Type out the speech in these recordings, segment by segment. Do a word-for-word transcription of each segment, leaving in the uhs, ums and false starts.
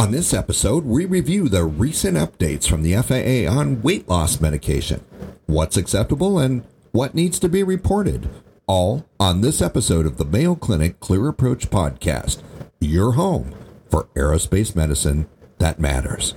On this episode, we review the recent updates from the F A A on weight loss medication, what's acceptable and what needs to be reported, all on this episode of the Mayo Clinic Clear Approach Podcast, your home for aerospace medicine that matters.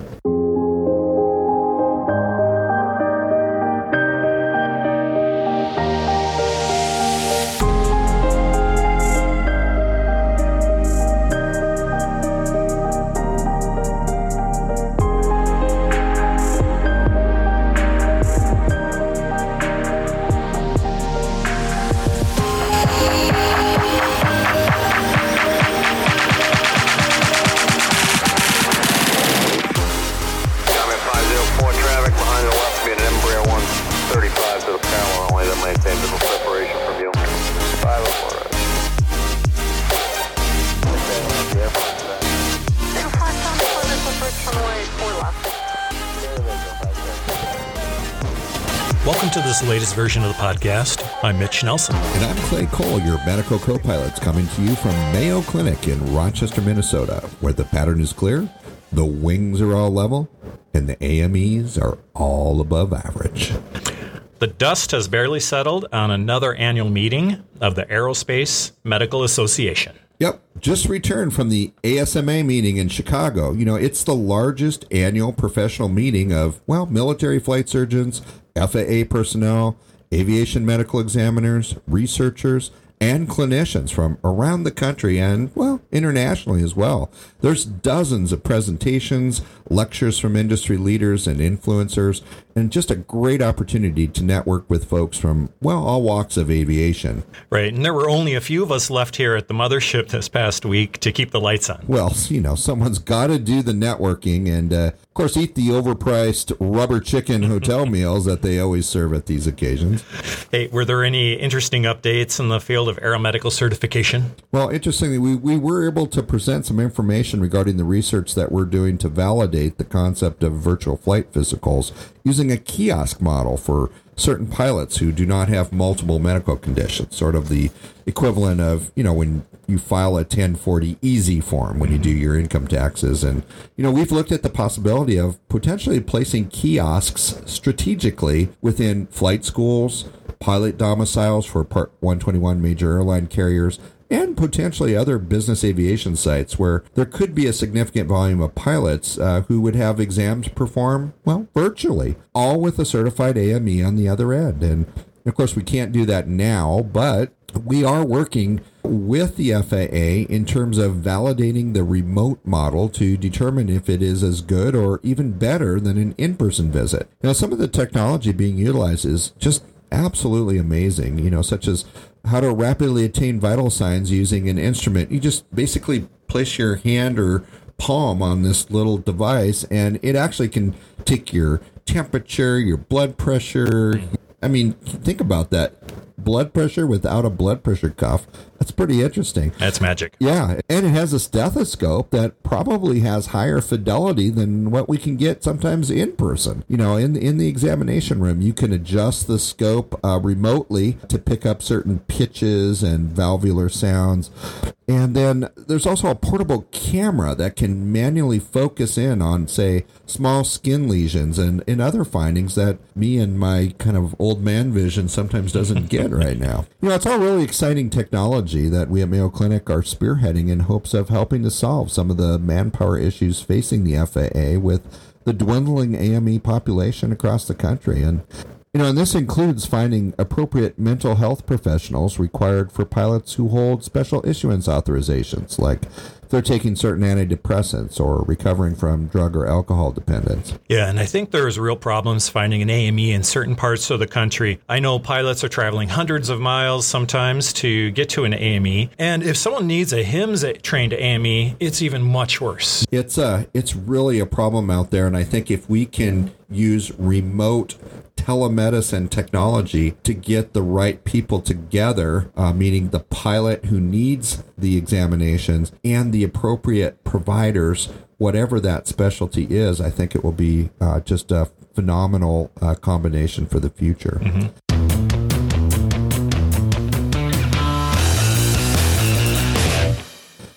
Welcome to this latest version of the podcast. I'm Mitch Nelson. And I'm Clay Cole, your medical co-pilot, coming to you from Mayo Clinic in Rochester, Minnesota, where the pattern is clear, the wings are all level, and the A M Es are all above average. The dust has barely settled on another annual meeting of the Aerospace Medical Association. Yep, just returned from the A S M A meeting in Chicago. You know, it's the largest annual professional meeting of, well, military flight surgeons, F A A personnel, aviation medical examiners, researchers, and clinicians from around the country and, well, internationally as well. There's dozens of presentations, lectures from industry leaders and influencers, and just a great opportunity to network with folks from, well, all walks of aviation. Right, and there were only a few of us left here at the mothership this past week to keep the lights on. Well, you know, someone's got to do the networking and, uh, of course, eat the overpriced rubber chicken hotel meals that they always serve at these occasions. Hey, were there any interesting updates in the field of aeromedical certification? Well, interestingly, we, we were able to present some information regarding the research that we're doing to validate the concept of virtual flight physicals using a kiosk model for certain pilots who do not have multiple medical conditions, sort of the equivalent of, you know, when you file a ten forty easy form when you do your income taxes. And, you know, we've looked at the possibility of potentially placing kiosks strategically within flight schools, pilot domiciles for Part one twenty-one major airline carriers, and potentially other business aviation sites where there could be a significant volume of pilots uh, who would have exams performed, well, virtually, all with a certified A M E on the other end. And, of course, we can't do that now, but we are working with the F A A in terms of validating the remote model to determine if it is as good or even better than an in-person visit. Now, some of the technology being utilized is just absolutely amazing, you know, such as how to rapidly attain vital signs using an instrument. You just basically place your hand or palm on this little device, and it actually can take your temperature, your blood pressure. I mean, think about that. Blood pressure without a blood pressure cuff. That's pretty interesting. That's magic. Yeah, and it has a stethoscope that probably has higher fidelity than what we can get sometimes in person. You know, in, in the examination room, you can adjust the scope uh, remotely to pick up certain pitches and valvular sounds. And then there's also a portable camera that can manually focus in on, say, small skin lesions and, and other findings that me and my kind of old man vision sometimes doesn't get right now. You know, it's all really exciting technology that we at Mayo Clinic are spearheading in hopes of helping to solve some of the manpower issues facing the F A A with the dwindling A M E population across the country. And, you know, and this includes finding appropriate mental health professionals required for pilots who hold special issuance authorizations, like if they're taking certain antidepressants or recovering from drug or alcohol dependence. Yeah, and I think there's real problems finding an A M E in certain parts of the country. I know pilots are traveling hundreds of miles sometimes to get to an A M E, and if someone needs a H I M S-trained A M E, it's even much worse. It's uh, it's really a problem out there, and I think if we can use remote telemedicine technology to get the right people together, uh, meaning the pilot who needs the examinations and the appropriate providers, whatever that specialty is, I think it will be uh, just a phenomenal uh, combination for the future. Mm-hmm.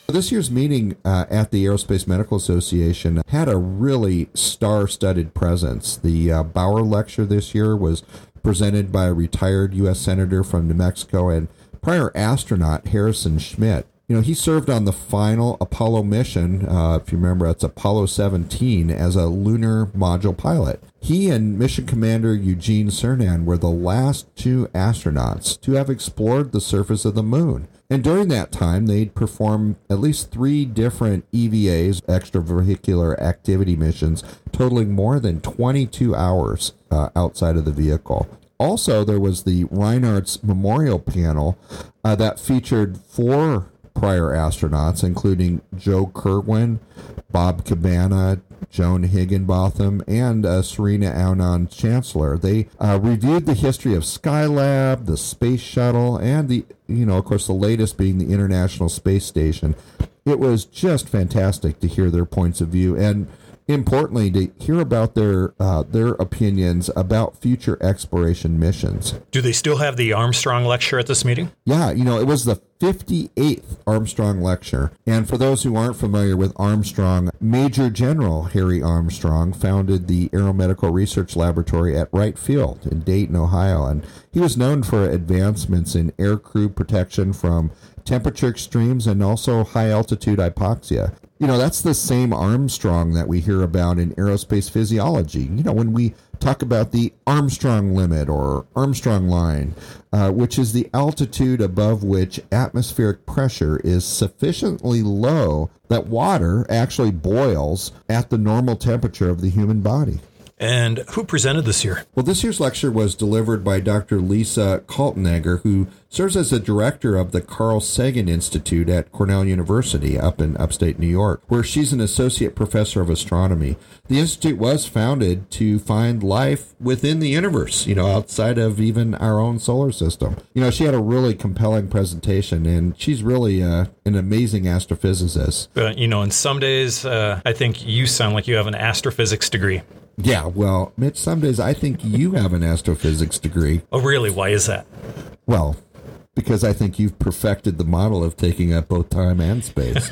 This year's meeting uh, at the Aerospace Medical Association had a really star-studded presence. The uh, Bauer Lecture this year was presented by a retired U S Senator from New Mexico and prior astronaut Harrison Schmitt. You know, he served on the final Apollo mission, uh, if you remember, it's Apollo seventeen, as a lunar module pilot. He and Mission Commander Eugene Cernan were the last two astronauts to have explored the surface of the moon. And during that time, they'd performed at least three different E V As, extravehicular activity missions, totaling more than twenty-two hours uh, outside of the vehicle. Also, there was the Reinhardt's Memorial Panel uh, that featured four prior astronauts, including Joe Kerwin, Bob Cabana, Joan Higginbotham, and uh, Serena Aunan Chancellor. They uh, reviewed the history of Skylab, the Space Shuttle, and the, you know, of course, the latest being the International Space Station. It was just fantastic to hear their points of view, and importantly, to hear about their uh, their opinions about future exploration missions. Do they still have the Armstrong Lecture at this meeting? Yeah, you know, it was the fifty-eighth Armstrong Lecture. And for those who aren't familiar with Armstrong, Major General Harry Armstrong founded the Aeromedical Research Laboratory at Wright Field in Dayton, Ohio. And he was known for advancements in aircrew protection from temperature extremes and also high-altitude hypoxia. You know, that's the same Armstrong that we hear about in aerospace physiology. You know, when we talk about the Armstrong limit or Armstrong line, uh, which is the altitude above which atmospheric pressure is sufficiently low that water actually boils at the normal temperature of the human body. And who presented this year? Well, this year's lecture was delivered by Doctor Lisa Kaltenegger, who serves as the director of the Carl Sagan Institute at Cornell University up in upstate New York, where she's an associate professor of astronomy. The institute was founded to find life within the universe, you know, outside of even our own solar system. You know, she had a really compelling presentation, and she's really uh, an amazing astrophysicist. Uh, you know, and some days uh, I think you sound like you have an astrophysics degree. Yeah, well, Mitch, some days I think you have an astrophysics degree. Oh, really? Why is that? Well, because I think you've perfected the model of taking up both time and space.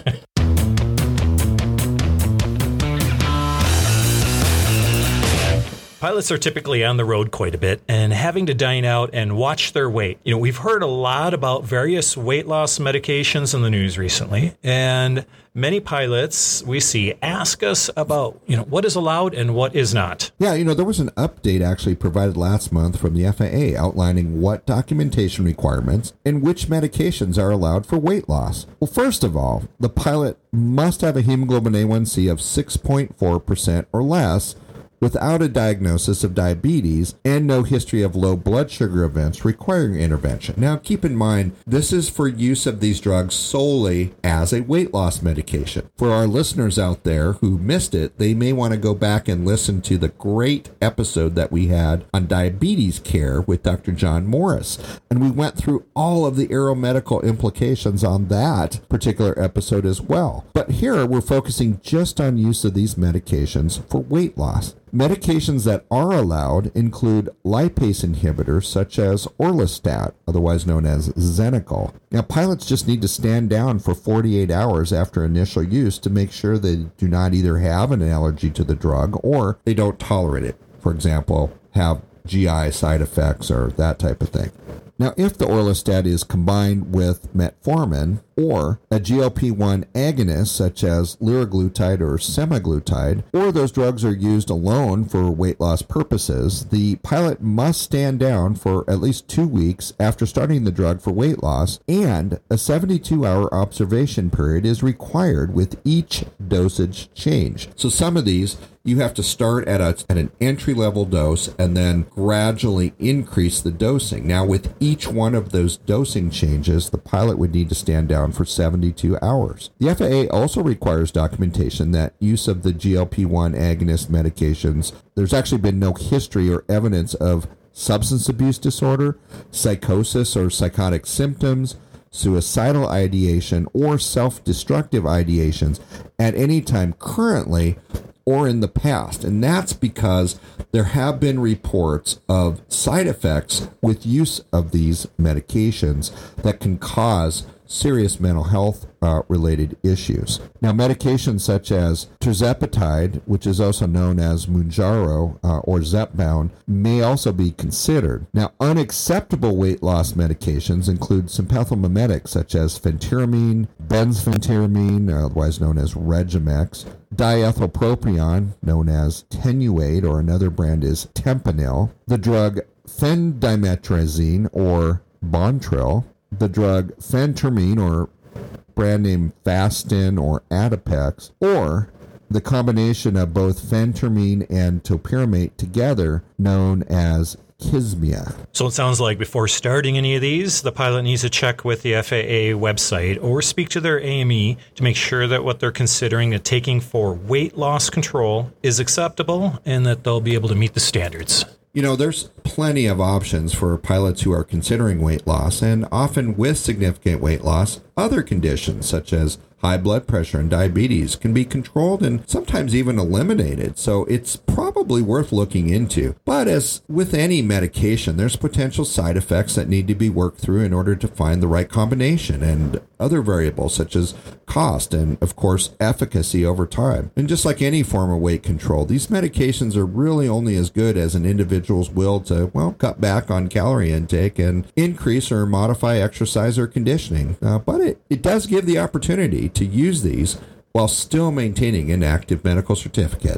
Pilots are typically on the road quite a bit and having to dine out and watch their weight. You know, we've heard a lot about various weight loss medications in the news recently, and many pilots we see ask us about, you know, what is allowed and what is not. Yeah, you know, there was an update actually provided last month from the F A A outlining what documentation requirements and which medications are allowed for weight loss. Well, first of all, the pilot must have a hemoglobin A one C of six point four percent or less, without a diagnosis of diabetes and no history of low blood sugar events requiring intervention. Now, keep in mind, this is for use of these drugs solely as a weight loss medication. For our listeners out there who missed it, they may want to go back and listen to the great episode that we had on diabetes care with Doctor John Morris. And we went through all of the aeromedical implications on that particular episode as well. But here we're focusing just on use of these medications for weight loss. Medications that are allowed include lipase inhibitors such as Orlistat, otherwise known as Xenical. Now, pilots just need to stand down for forty-eight hours after initial use to make sure they do not either have an allergy to the drug or they don't tolerate it. For example, have G I side effects or that type of thing. Now, if the Orlistat is combined with metformin or a G L P one agonist such as liraglutide or semaglutide, or those drugs are used alone for weight loss purposes, the pilot must stand down for at least two weeks after starting the drug for weight loss, and a seventy-two hour observation period is required with each dosage change. So some of these you have to start at a at an entry-level dose and then gradually increase the dosing. Now, with each one of those dosing changes, the pilot would need to stand down for seventy-two hours. The F A A also requires documentation that use of the G L P one agonist medications, there's actually been no history or evidence of substance abuse disorder, psychosis or psychotic symptoms, suicidal ideation, or self-destructive ideations at any time currently or in the past. And that's because there have been reports of side effects with use of these medications that can cause serious mental health uh, related issues. Now, medications such as tirzepatide, which is also known as Mounjaro uh, or Zepbound, may also be considered. Now, unacceptable weight loss medications include sympathomimetics such as phentermine, benzphentermine, otherwise known as Regimex, diethylpropion, known as Tenuade, or another brand is Tempanil, the drug phendimetrazine or Bontril, the drug phentermine or brand name Fastin or Adipex, or the combination of both phentermine and topiramate together known as Kismia. So it sounds like before starting any of these, the pilot needs to check with the F A A website or speak to their A M E to make sure that what they're considering and taking for weight loss control is acceptable and that they'll be able to meet the standards. You know, there's plenty of options for pilots who are considering weight loss, and often with significant weight loss, other conditions such as high blood pressure and diabetes can be controlled and sometimes even eliminated, so it's probably worth looking into. But as with any medication, there's potential side effects that need to be worked through in order to find the right combination, and other variables such as cost and, of course, efficacy over time. And just like any form of weight control, these medications are really only as good as an individual's will to, well, cut back on calorie intake and increase or modify exercise or conditioning. Uh, but it, it does give the opportunity to use these while still maintaining an active medical certificate.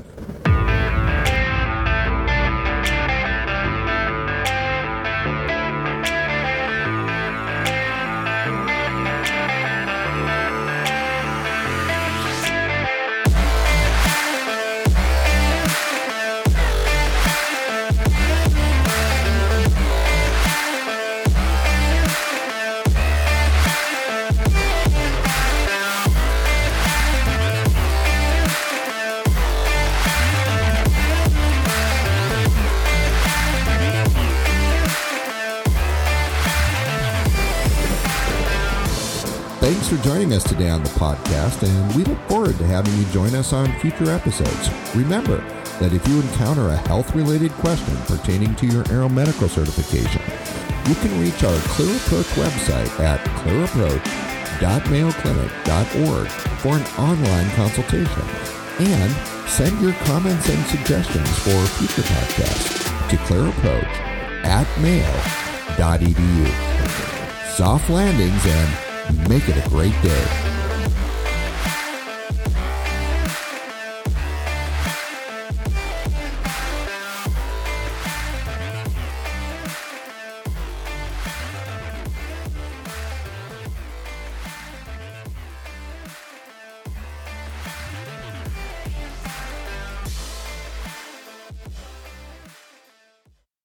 Thanks for joining us today on the podcast, and we look forward to having you join us on future episodes. Remember that if you encounter a health-related question pertaining to your aeromedical certification, you can reach our Clear Approach website at clear approach dot mayo clinic dot org for an online consultation, and send your comments and suggestions for future podcasts to clearapproach at mayo dot e d u. Soft landings and make it a great day.